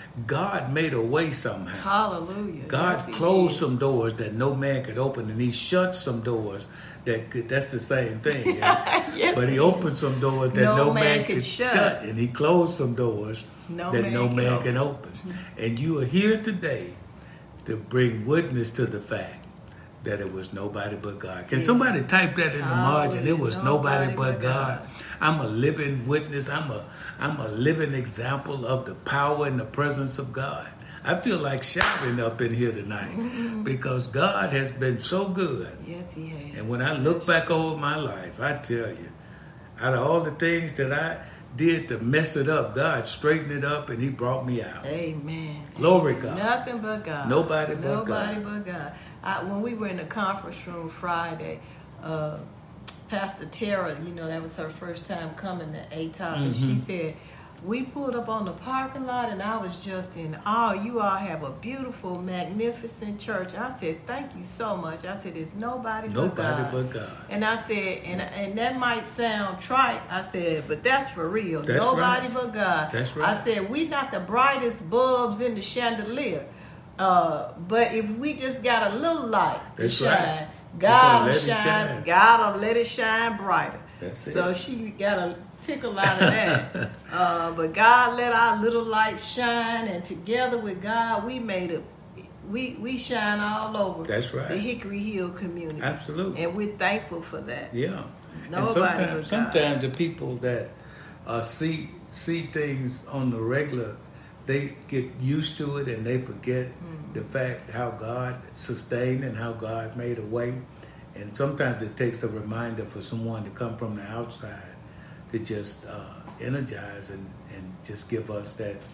God made a way somehow. Hallelujah. God yes, closed some doors that no man could open, and he shut some doors that could, that's the same thing. yes, but he opened some doors that no, no man, man could shut. shut, and he closed some doors no that man no man can, can open. open. And you are here today to bring witness to the fact that it was nobody but God. Can yeah. somebody type that in the margin? It was nobody, nobody but, but God. God. I'm a living witness. I'm a I'm a living example of the power and the presence of God. I feel like shouting up in here tonight mm-hmm. because God has been so good. Yes, he has. And when I look back over my life, I tell you, out of all the things that I did to mess it up, God straightened it up and he brought me out. Amen. Glory God. Nothing but God. Nobody but Nobody God. Nobody but God. I, when we were in the conference room Friday, uh, Pastor Tara, you know, that was her first time coming to A-Top, mm-hmm. and she said, we pulled up on the parking lot, and I was just in awe. You all have a beautiful, magnificent church. I said, thank you so much. I said, it's nobody, nobody but God. but God. And I said, and and that might sound trite, I said, but that's for real. That's nobody right. but God. That's right. I said, we not the brightest bulbs in the chandelier. Uh, but if we just got a little light That's to shine, right. God will shine, shine. God will let it shine brighter. That's it. So she got a tickle out of that. uh, but God let our little light shine, and together with God, we made it. We we shine all over. That's right. The Hickory Hill community. Absolutely. And we're thankful for that. Yeah. Nobody and sometimes, but God. sometimes the people that uh, see see things on the regular, they get used to it and they forget mm. the fact how God sustained and how God made a way. And sometimes it takes a reminder for someone to come from the outside to just uh, energize and, and just give us that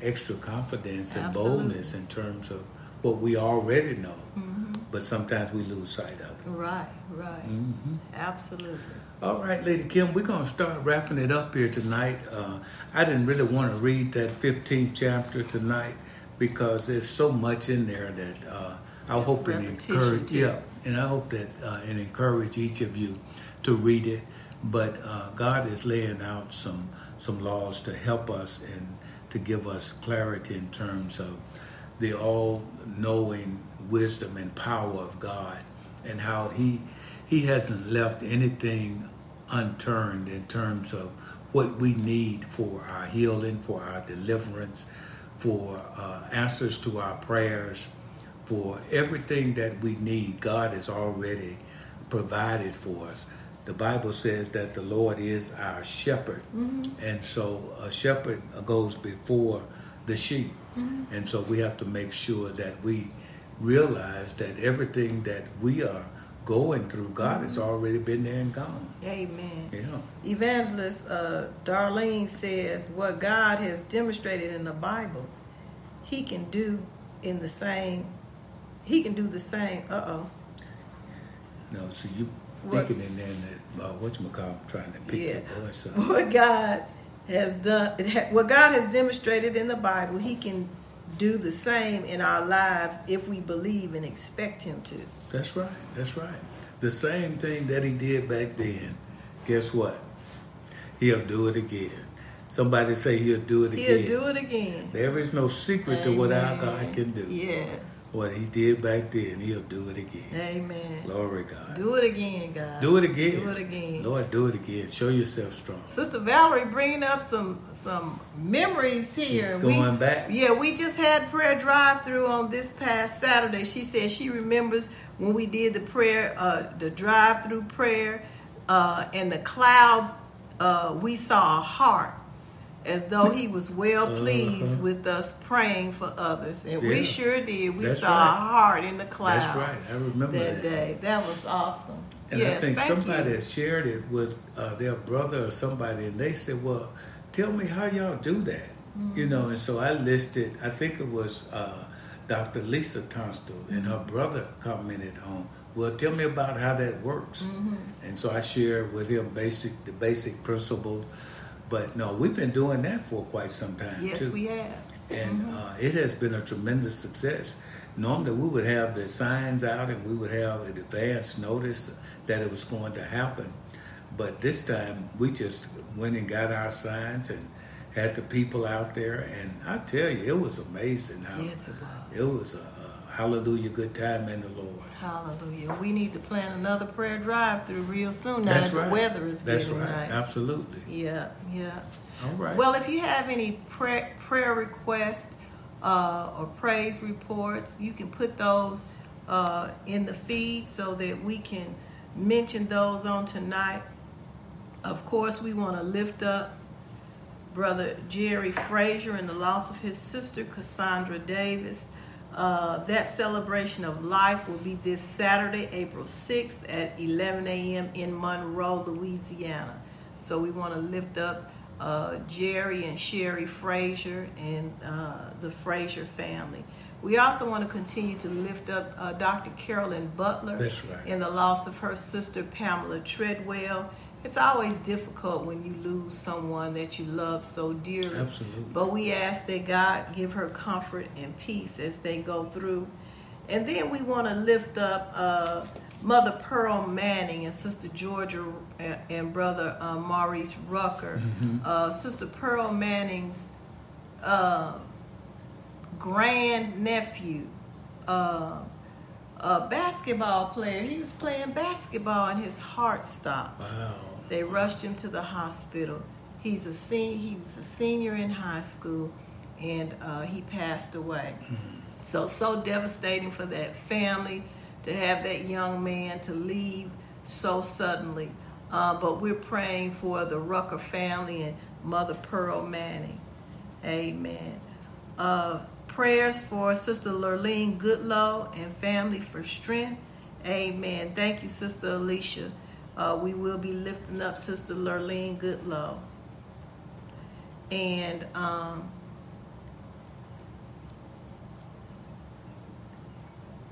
extra confidence and Absolutely. boldness in terms of what we already know. Mm-hmm. But sometimes we lose sight of it. Right, right. Mm-hmm. Absolutely. All right, Lady Kim, we're going to start wrapping it up here tonight. Uh, I didn't really want to read that fifteenth chapter tonight because there's so much in there that uh, I It's hope and repetition, encourage. too. Yeah, and I hope that uh, and encourage each of you to read it. But uh, God is laying out some some laws to help us and to give us clarity in terms of the all-knowing wisdom and power of God, and how He He hasn't left anything unturned in terms of what we need for our healing, for our deliverance, for uh, answers to our prayers, for everything that we need. God has already provided for us. The Bible says that the Lord is our shepherd, mm-hmm. and so a shepherd goes before the sheep, mm-hmm. and so we have to make sure that we realize that everything that we are going through, God mm-hmm. has already been there and gone. Amen. Yeah. Evangelist uh, Darlene says, what God has demonstrated in the Bible, He can do in the same, He can do the same, uh-oh. No, so you What- speaking in there, and that, uh, whatchamacallit, trying to pick Yeah. your voice up. What God has done, what God has demonstrated in the Bible, He can do the same in our lives if we believe and expect Him to. That's right. That's right. The same thing that He did back then, guess what? He'll do it again. Somebody say He'll do it again. He'll do it again. There is no secret to what our God can do. Yes. What He did back then, He'll do it again. Amen. Glory God. Do it again, God. Do it again. Do it again. Lord, do it again. Show yourself strong. Sister Valerie bringing up some some memories here. Going we, back. Yeah, we just had prayer drive-through on this past Saturday. She said she remembers when we did the prayer, uh, the drive-through prayer, uh, and the clouds, uh, we saw a heart as though He was well pleased uh-huh. with us praying for others. And we Yeah. sure did. We That's saw right. a heart in the clouds. That's right. I remember that that. day. That was awesome. And yes, I think thank somebody you. had shared it with uh, their brother or somebody, and they said, well, tell me how y'all do that. Mm-hmm. You know, and so I listed, I think it was uh, Doctor Lisa Tunstall, mm-hmm. and her brother commented on, well, tell me about how that works. Mm-hmm. And so I shared with him basic the basic principles. But no, we've been doing that for quite some time, Yes, too. we have. And Mm-hmm. uh, it has been a tremendous success. Normally, we would have the signs out and we would have an advance notice that it was going to happen. But this time, we just went and got our signs and had the people out there. And I tell you, it was amazing how Yes, it was. it was a, a hallelujah good time in the Lord. Hallelujah. We need to plan another prayer drive through real soon now That's that right. the weather is That's getting right. nice. Absolutely. Yeah, yeah. All right. Well, if you have any prayer, prayer requests uh, or praise reports, you can put those uh, in the feed so that we can mention those on tonight. Of course, we want to lift up Brother Jerry Frazier and the loss of his sister, Cassandra Davis. Uh, that celebration of life will be this Saturday, April sixth at eleven a.m. in Monroe, Louisiana. So we want to lift up uh, Jerry and Sherry Frazier and uh, the Frazier family. We also want to continue to lift up uh, Doctor Carolyn Butler. That's right. In the loss of her sister, Pamela Treadwell. It's always difficult when you lose someone that you love so dearly. Absolutely. But we ask that God give her comfort and peace as they go through. And then we want to lift up uh, Mother Pearl Manning and Sister Georgia and, and Brother uh, Maurice Rucker. Mm-hmm. Uh, Sister Pearl Manning's uh, grand-nephew, uh, a basketball player. He was playing basketball and his heart stopped. Wow. They rushed him to the hospital. He's a senior. He was a senior in high school, and uh, he passed away. Mm-hmm. So, so devastating for that family to have that young man to leave so suddenly. Uh, but we're praying for the Rucker family and Mother Pearl Manning. Amen. Uh, prayers for Sister Lurleen Goodlow and family for strength. Amen. Thank you, Sister Alicia. Uh, we will be lifting up Sister Lurleen Goodlow. And um,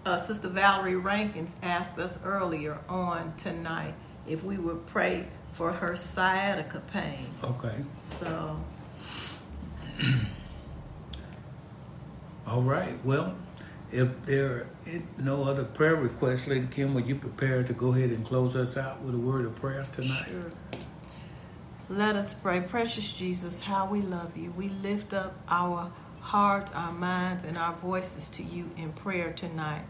uh, Sister Valerie Rankins asked us earlier on tonight if we would pray for her sciatica pain. Okay. So. All right. Well, if there are no other prayer requests, Lady Kim, are you prepared to go ahead and close us out with a word of prayer tonight? Sure. Let us pray. Precious Jesus, how we love you. We lift up our hearts, our minds, and our voices to you in prayer tonight.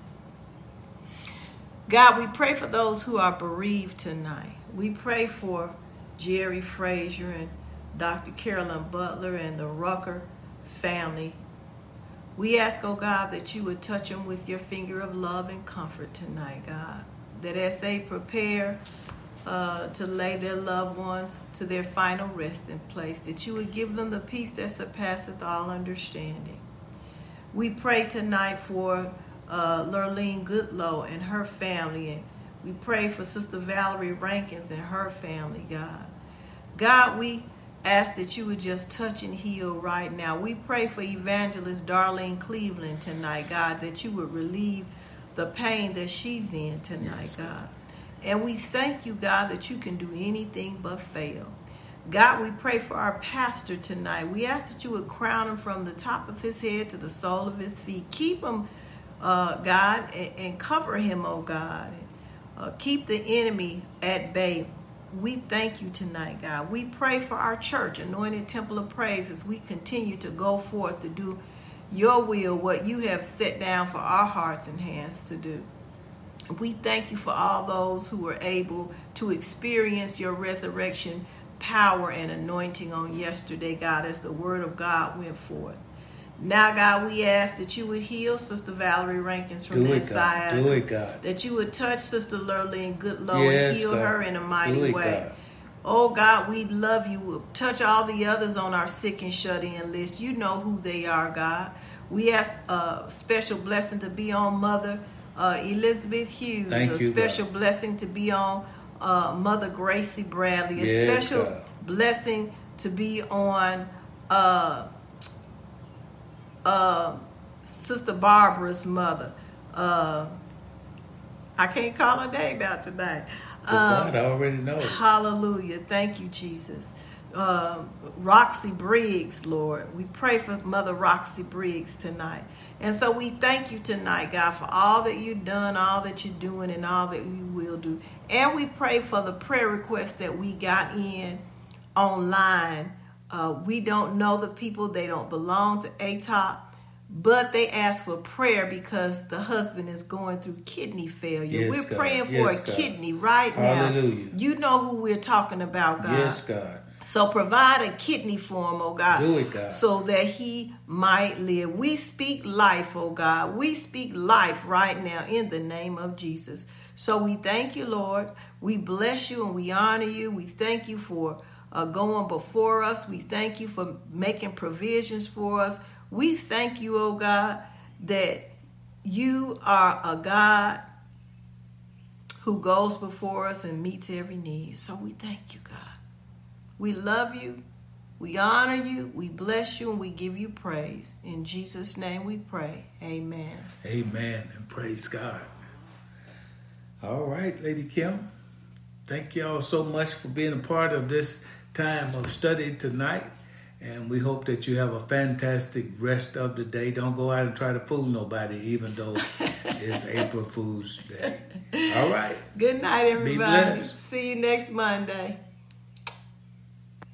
God, we pray for those who are bereaved tonight. We pray for Jerry Frazier and Doctor Carolyn Butler and the Rucker family. We ask, oh God, that you would touch them with your finger of love and comfort tonight, God. That as they prepare uh, to lay their loved ones to their final resting place, that you would give them the peace that surpasseth all understanding. We pray tonight for uh, Lurleen Goodlow and her family, and we pray for Sister Valerie Rankins and her family, God. God, we ask that you would just touch and heal right now. We pray for Evangelist Darlene Cleveland tonight, God, that you would relieve the pain that she's in tonight, yes, God. And we thank you, God, that you can do anything but fail. God, we pray for our pastor tonight. We ask that you would crown him from the top of his head to the sole of his feet. Keep him, uh, God, and, and cover him, oh God. Uh, keep the enemy at bay. We thank you tonight, God. We pray for our church, Anointed Temple of Praise, as we continue to go forth to do your will, what you have set down for our hearts and hands to do. We thank you for all those who were able to experience your resurrection power and anointing on yesterday, God, as the word of God went forth. Now, God, we ask that you would heal Sister Valerie Rankins from Do that it, side. God. Do it, God. That you would touch Sister Lurleen Goodlow Yes, and heal God. her in a mighty Do it, way. God. Oh, God, we love you. We'll touch all the others on our sick and shut-in list. You know who they are, God. We ask a special blessing to be on Mother uh, Elizabeth Hughes. Thank a you, special God. blessing to be on uh, Mother Gracie Bradley. A Yes, special God. blessing to be on uh, uh, Sister Barbara's mother. Uh, I can't call her name out tonight. But God already knows. Hallelujah. Thank you, Jesus. Uh, Roxy Briggs, Lord. We pray for Mother Roxy Briggs tonight. And so we thank you tonight, God, for all that you've done, all that you're doing, and all that you will do. And we pray for the prayer requests that we got in online. Uh, we don't know the people. They don't belong to A T O P. But they ask for prayer because the husband is going through kidney failure. Yes, we're God. praying for Yes, a God. kidney right Hallelujah. now. You know who we're talking about, God. Yes, God. So provide a kidney for him, oh God. Do it, God. So that he might live. We speak life, oh God. We speak life right now in the name of Jesus. So we thank you, Lord. We bless you and we honor you. We thank you for uh, going before us. We thank you for making provisions for us. We thank you, oh God, that you are a God who goes before us and meets every need. So we thank you, God. We love you, we honor you, we bless you, and we give you praise. In Jesus' name we pray. Amen. Amen, and praise God. All right, Lady Kim. Thank you all so much for being a part of this time of study tonight. And we hope that you have a fantastic rest of the day. Don't go out and try to fool nobody, even though it's April Fool's Day. All right. Good night, everybody. Be blessed. See you next Monday.